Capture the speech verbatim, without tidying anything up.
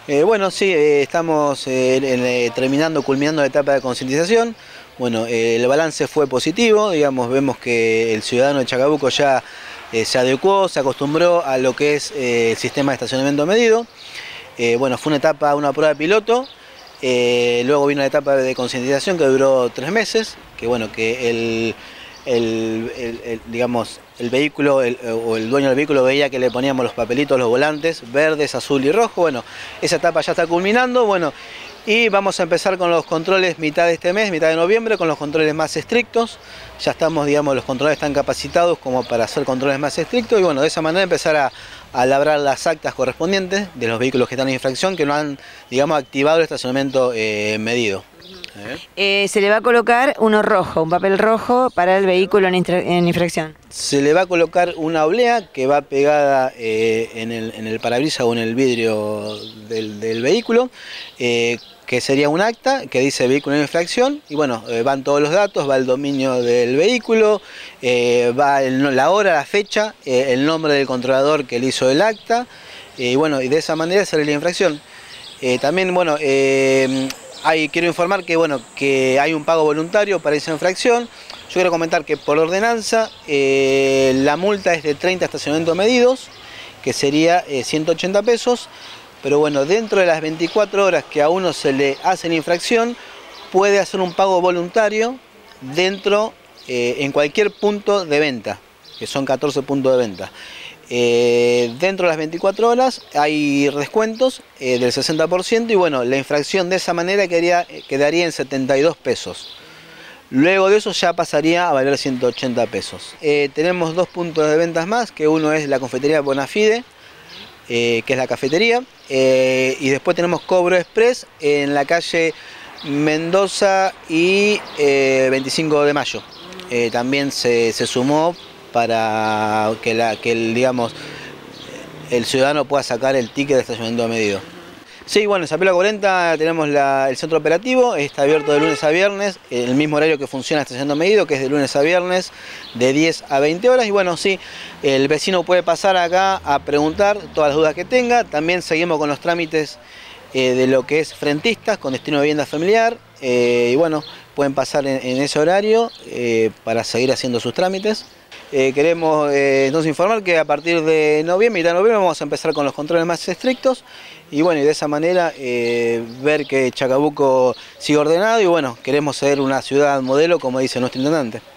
Eh, bueno, sí, eh, estamos eh, en, eh, terminando, culminando la etapa de concientización. Bueno, eh, el balance fue positivo, digamos, vemos que el ciudadano de Chacabuco ya eh, se adecuó, se acostumbró a lo que es eh, el sistema de estacionamiento medido. Eh, bueno, fue una etapa, una prueba piloto, eh, luego vino la etapa de concientización que duró tres meses, que bueno, que el, el, el, el digamos, el vehículo el, o el dueño del vehículo veía que le poníamos los papelitos, los volantes, verdes, azul y rojo. Bueno, esa etapa ya está culminando, bueno, y vamos a empezar con los controles mitad de este mes, mitad de noviembre, con los controles más estrictos. Ya estamos, digamos, los controles están capacitados como para hacer controles más estrictos y bueno, de esa manera empezar a, a labrar las actas correspondientes de los vehículos que están en infracción, que no han, digamos, activado el estacionamiento eh, medido. ¿Eh? Eh, se le va a colocar uno rojo, un papel rojo para el vehículo en, en infracción. Se le va a colocar una oblea que va pegada eh, en el, en el parabrisas o en el vidrio del, del vehículo, eh, que sería un acta que dice vehículo en infracción, y bueno, eh, van todos los datos, va el dominio del vehículo, eh, va el, la hora, la fecha, eh, el nombre del controlador que le hizo el acta, eh, y bueno, y de esa manera sale la infracción. Eh, también, bueno, eh, hay, quiero informar que, bueno, que hay un pago voluntario para esa infracción. Yo quiero comentar que por ordenanza eh, la multa es de treinta estacionamientos medidos, que sería eh, ciento ochenta pesos, pero bueno, dentro de las veinticuatro horas que a uno se le hace la infracción, puede hacer un pago voluntario dentro, eh, en cualquier punto de venta, que son catorce puntos de venta. Eh, dentro de las veinticuatro horas hay descuentos eh, del sesenta por ciento y bueno, la infracción de esa manera quedaría, quedaría en setenta y dos pesos. Luego de eso ya pasaría a valer ciento ochenta pesos. Eh, tenemos dos puntos de ventas más, que uno es la confitería Bonafide, eh, que es la cafetería, eh, y después tenemos Cobro Express en la calle Mendoza y eh, veinticinco de mayo. Eh, también se, se sumó para que, la, que el, digamos, el ciudadano pueda sacar el ticket de estacionamiento medido. Sí, bueno, en San Pedro cuarenta tenemos la, el centro operativo, está abierto de lunes a viernes, el mismo horario que funciona el estacionamiento medido, que es de lunes a viernes, de diez a veinte horas. Y bueno, sí, el vecino puede pasar acá a preguntar todas las dudas que tenga. También seguimos con los trámites eh, de lo que es frentistas, con destino de vivienda familiar. Eh, y bueno, pueden pasar en, en ese horario eh, para seguir haciendo sus trámites. Eh, queremos eh, entonces informar que a partir de noviembre, mitad de noviembre, vamos a empezar con los controles más estrictos y bueno, y de esa manera eh, ver que Chacabuco sigue ordenado y bueno, queremos ser una ciudad modelo como dice nuestro intendente.